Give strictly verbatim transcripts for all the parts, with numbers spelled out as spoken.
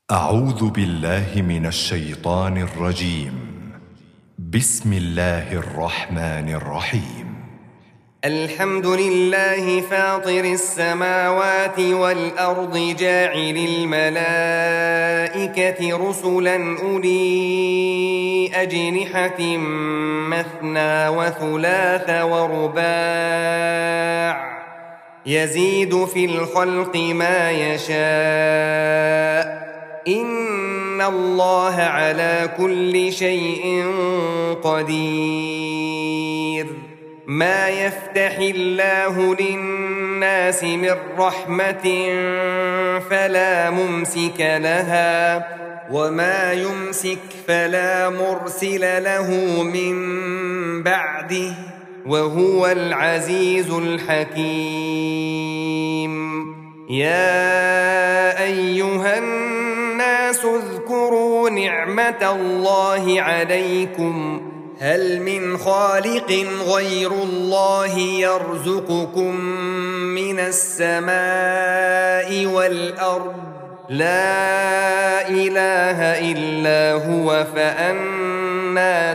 أعوذ بالله من الشيطان الرجيم. بسم الله الرحمن الرحيم. الحمد لله فاطر السماوات والأرض جاعل الملائكة رسلا أولي أجنحة مثنى وثلاث ورباع يزيد في الخلق ما يشاء إن الله على كل شيء قدير. ما يفتح الله للناس من رحمة فلا ممسك لها وما يمسك فلا مرسل له من بعده وهو العزيز الحكيم. يا أيها الناس اذكروا نعمة الله عليكم هل من خالق غير الله يرزقكم من السماء والأرض لا إله إلا هو فأنى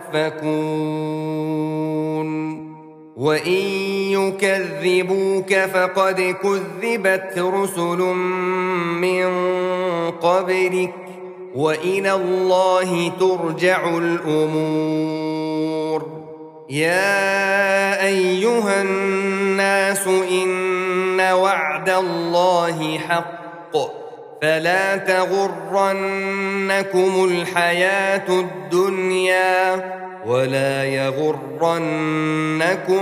تؤفكون. وإن يكذبوك فقد كذبت رسل من قبلك وإلى الله ترجع الأمور. يا أيها الناس إن وعد الله حق فلا تغرنكم الحياة الدنيا ولا يغرنكم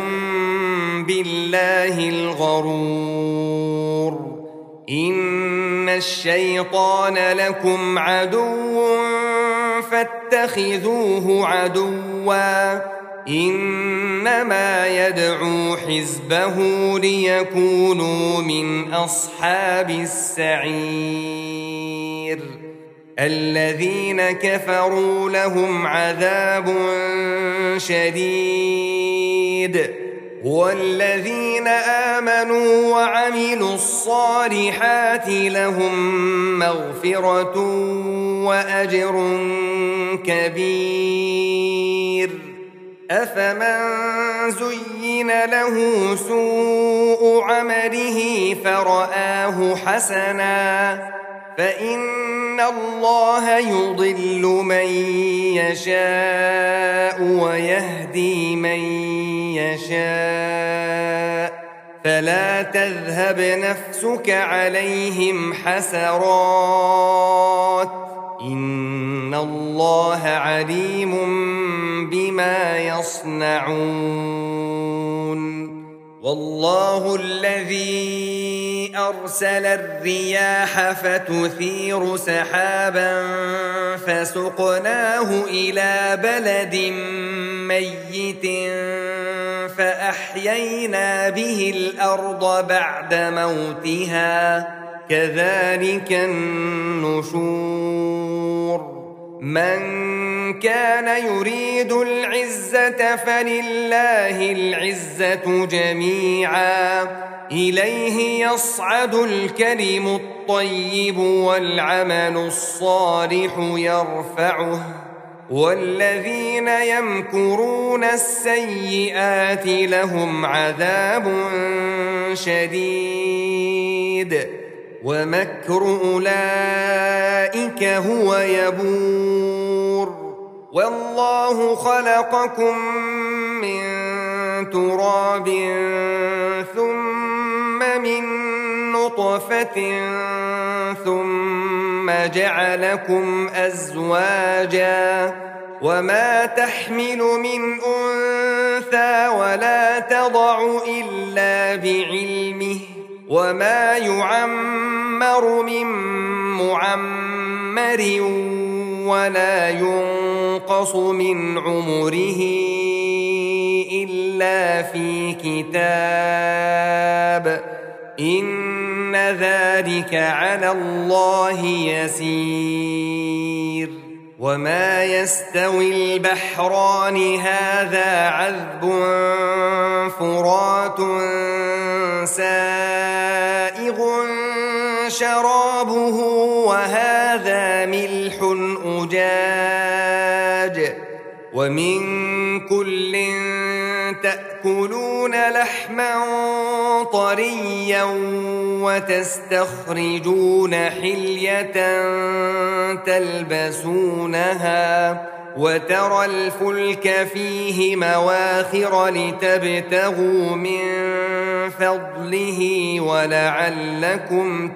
بالله الغرور. إن الشيطان لكم عدو فاتخذوه عدوا إنما يدعو حزبه ليكونوا من أصحاب السعير. الذين كفروا لهم عذاب شديد والذين آمنوا وعملوا الصالحات لهم مغفرة وأجر كبير. أفمن زين له سوء عمله فرآه حسنا فإن الله يضل من يشاء ويهدي من يشاء فلا تذهب نفسك عليهم حسرات إن الله عليم بما يصنعون. والله الذي أرسل الرياح فتثير سحابا فسقناه إلى بلد ميت فأحيينا به الأرض بعد موتها كذلك النشور. من كان يريد العزة فلله العزة جميعا إليه يصعد الكلم الطيب والعمل الصالح يرفعه والذين يمكرون السيئات لهم عذاب شديد ومكر أولئك هو يبور. والله خلقكم من تراب ثم من نطفة ثم جعلكم أزواجا وما تحمل من أنثى ولا تضع إلا بعلمه وما يعمر من معمر ولا ينقص من عمره إلا في كتاب إن ذلك على الله يسير. وما يستوي البحران هذا عذب فرات سائغ شرابه وهذا ملح أجاج ومن كل تأكلون لحما طريا وتستخرجون حلية تلبسونها وترى الفلك فيه مواخر لتبتغوا من فضله ولعلكم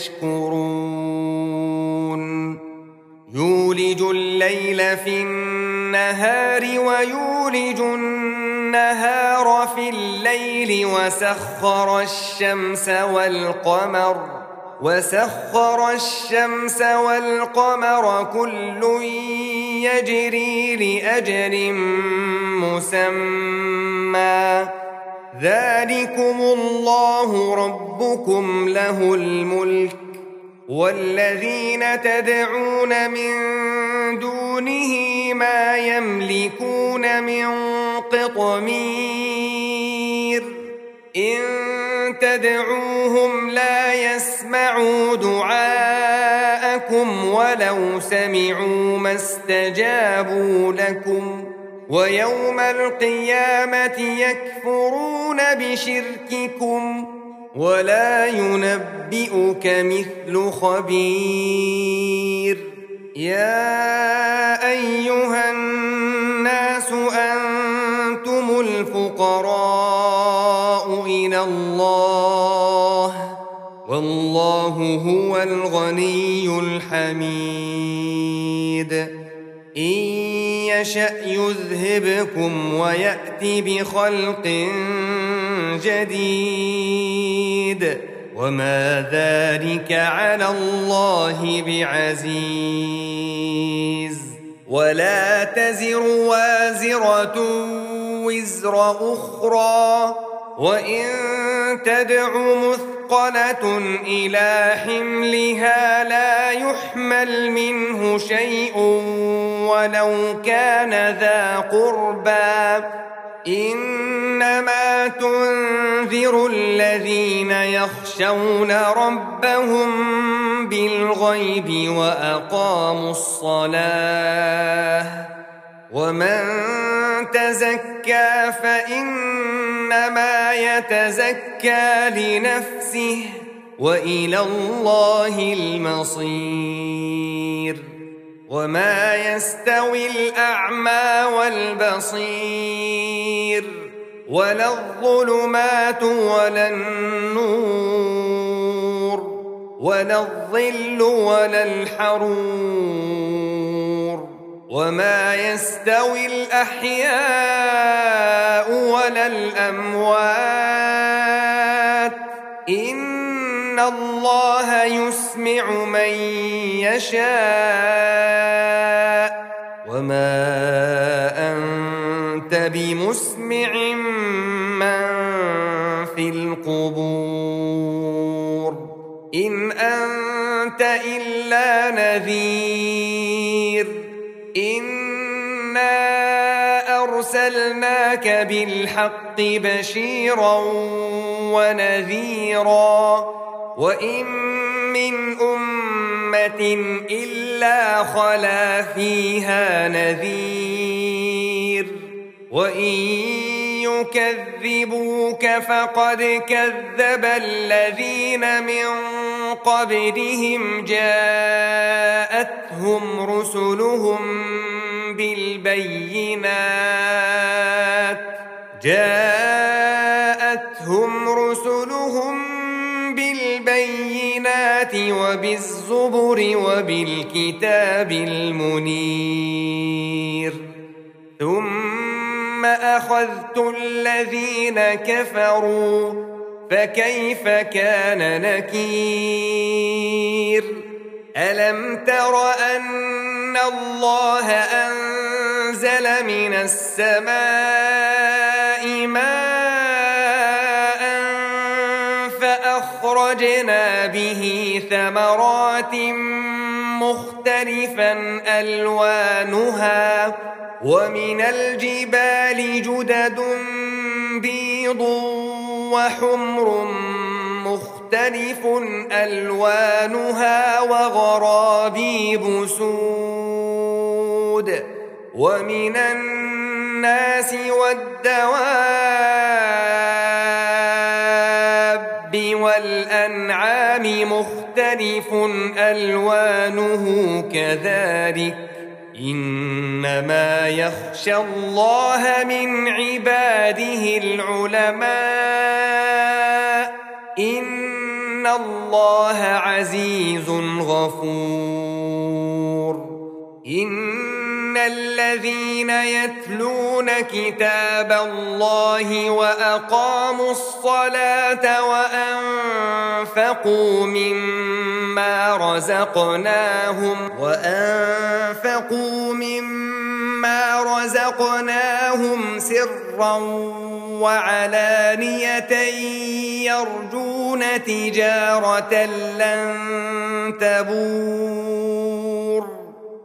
تشكرون يولج الليل في النهار ويولج النهار في الليل وسخر الشمس والقمر وسخر الشمس والقمر كل يجري لأجل مسمى ذلكم الله ربكم له الملك والذين تدعون من دونه ما يملكون من قطمير إن تدعوهم لا يسمعوا دعاءكم ولو سمعوا ما استجابوا لكم ويوم القيامة يكفرون بشرككم ولا ينبئك مثل خبير يا أيها الناس أنتم الفقراء إلى الله والله هو الغني الحميد إن يشأ يذهبكم ويأتي بخلق جديد وما ذلك على الله بعزيز ولا تزر وازرة وزر أخرى وإن تدع مثقلة إلى حملها لا يحمل منه شيء ولو كان ذا قربى إنما تنذر الذين يخشون ربهم بالغيب وأقاموا الصلاة ومن تزكى فإنما يتزكى لنفسه وإلى الله المصير وما يستوي الأعمى والبصير ولا الظلمات ولا النور ولا الظل ولا الحرور وما يستوي الأحياء ولا الأموات إن الله يسمع من يشاء وما أنت بمسمع من في القبور إن أنت إلا نذير إنا أرسلناك بالحق بشيرا ونذيرا وإن من أمة إلا خلا فيها نذير وإن يكذبوك فقد كذب الذين من قبلهم جاءتهم رسلهم بالبينات جاءتهم رسلهم بالبينات وبالزبر وبالكتاب المنير ثم أخذت الذين كفروا فكيف كان نكير ألم تر أن الله أنزل من السماء ماء فأخرجنا به ثمرات مختلفا ألوانها ومن الجبال جدد بيض وحمر مختلف مختلف ألوانها وغرابيب سود ومن الناس والدواب والأنعام مختلف ألوانه كذلك إنما يخشى الله من عباده العلماء إن الله عزيز غفور إن الذين يتلون كتاب الله وأقاموا الصلاة وأنفقوا مما رزقناهم وأنفقوا مما رزقناهم سرا وعلانية يرجون تجارة لن تبور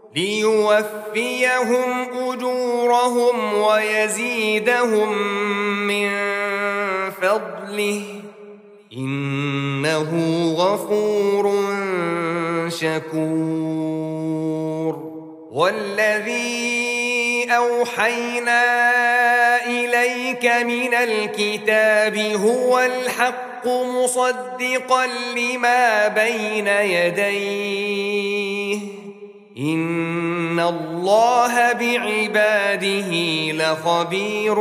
ليوفيهم أجورهم ويزيدهم من فضله إنه غفور شكور والذي أوحينا إليك من الكتاب هو الحق مصدقا لما بين يديه إن الله بعباده لخبير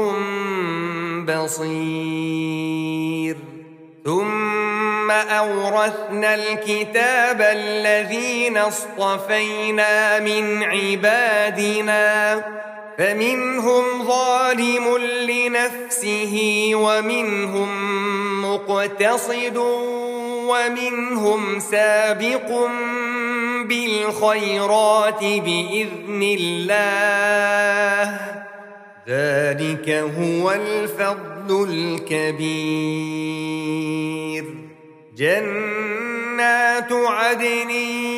بصير ثم أورثنا الكتاب الذين اصطفينا من عبادنا فمنهم ظالم لنفسه ومنهم مقتصد ومنهم سابق بالخيرات بإذن الله ذلك هو الفضل الكبير جنات عدن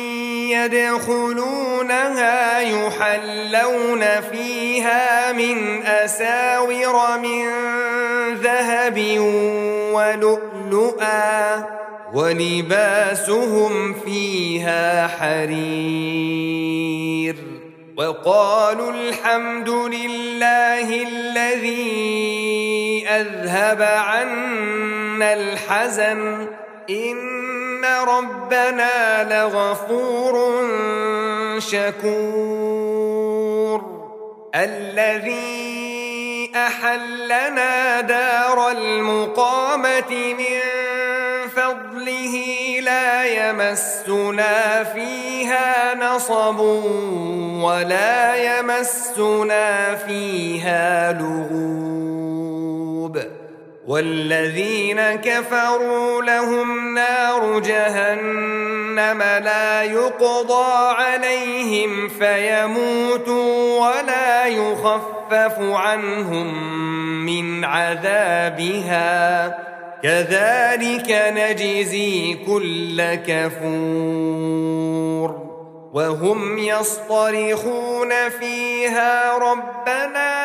يدخلونها يحلون فيها من أساور من ذهب ولؤلؤا ولباسهم فيها حرير وقالوا الحمد لله الذي أذهب عنا الحزن إن ربنا لغفور شكور الذي أحلنا دار المقامة من فضله لا يمسنا فيها نصب ولا يمسنا فيها لغوب والذين كفروا لهم نار جهنم لا يقضى عليهم فيموتوا ولا يخفف عنهم من عذابها كذلك نجزي كل كفور وهم يصطرخون فيها ربنا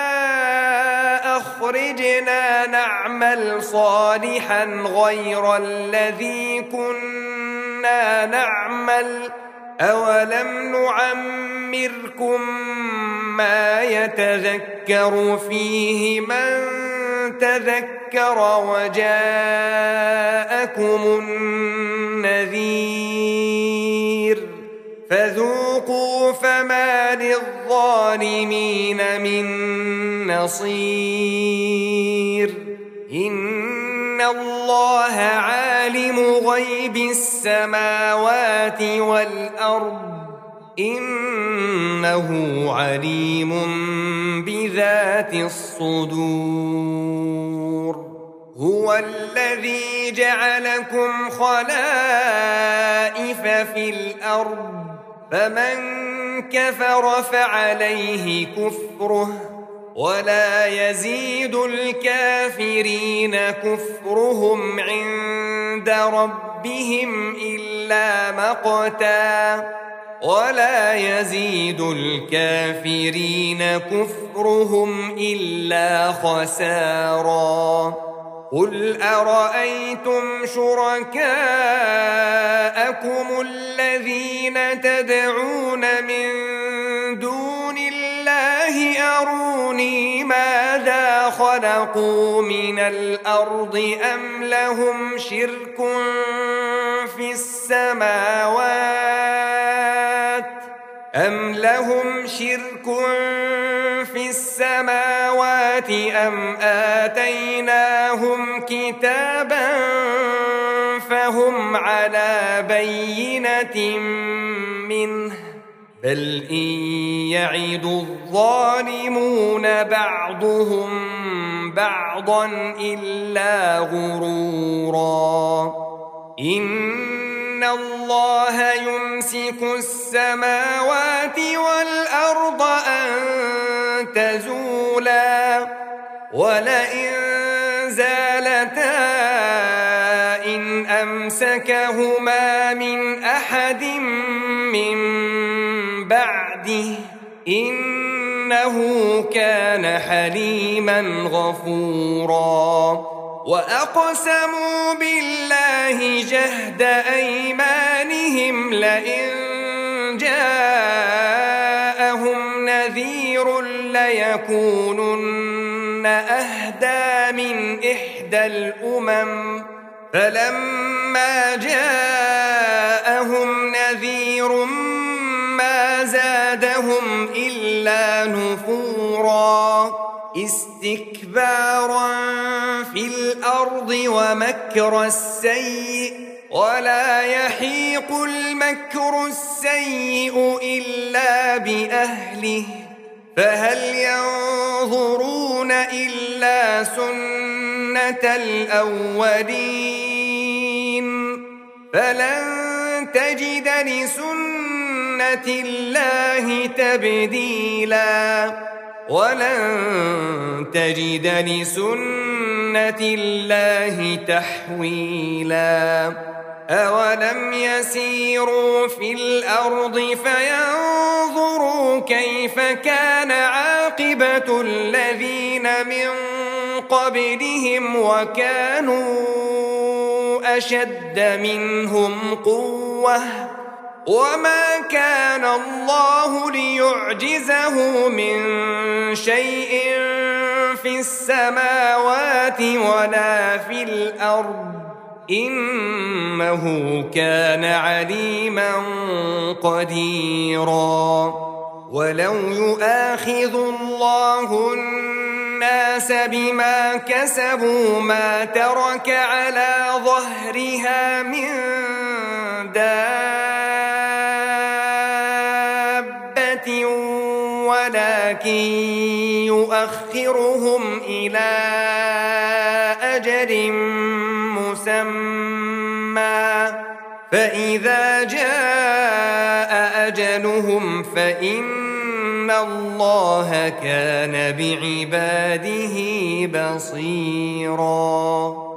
أخرجنا نعمل صالحا غير الذي كنا نعمل أولم نعمركم ما يتذكر فيه من تذكر وجاءكم النذير فذوقوا فما للظالمين من نصير إن الله عالم غيب السماوات والأرض إنه عليم بذات الصدور هو الذي جعلكم خلائف في الأرض فمن كفر فعليه كفره ولا يزيد الكافرين كفرهم عند ربهم إلا مقتا ولا يزيد الكافرين كفرهم إلا خسارا قل أرأيتم شركاءكم الذين تدعون من دون الله أروني ماذا خلقوا من الأرض أم لهم شرك في السماوات أم لهم شرك في السماوات أم آتيناهم كتابا فهم على بينة منه بل إن يعد الظالمون بعضهم بعضا إلا غرورا إن الله يمسك السماوات والأرض أن تزولا ولئن زالتا إن أمسكهما من أحد من بعده إنه كان حليما غفورا وأقسموا بالله جهد أيمانهم لئن جاءهم نذير ليكونن أهدى من إحدى الأمم فلما جاءهم نذير ما زادهم إلا نفورا استكبارا في الأرض ومكر السيء ولا يحيق المكر السيء إلا بأهله فهل ينظرون إلا سنة الأولين فلن تجد لسنة الله تبديلا ولن تجد لسنة الله تحويلا أولم يسيروا في الأرض فينظروا كيف كان عاقبة الذين من قبلهم وكانوا أشد منهم قوة وما كان الله ليعجزه من شيء في السماوات ولا في الأرض إنه كان عليما قديرا ولو يؤاخذ الله الناس بما كسبوا ما ترك على ظهرها من دابة ولكن يؤخرهم إلى أجل مسمى فإذا جاء أجلهم فإن الله كان بعباده بصيراً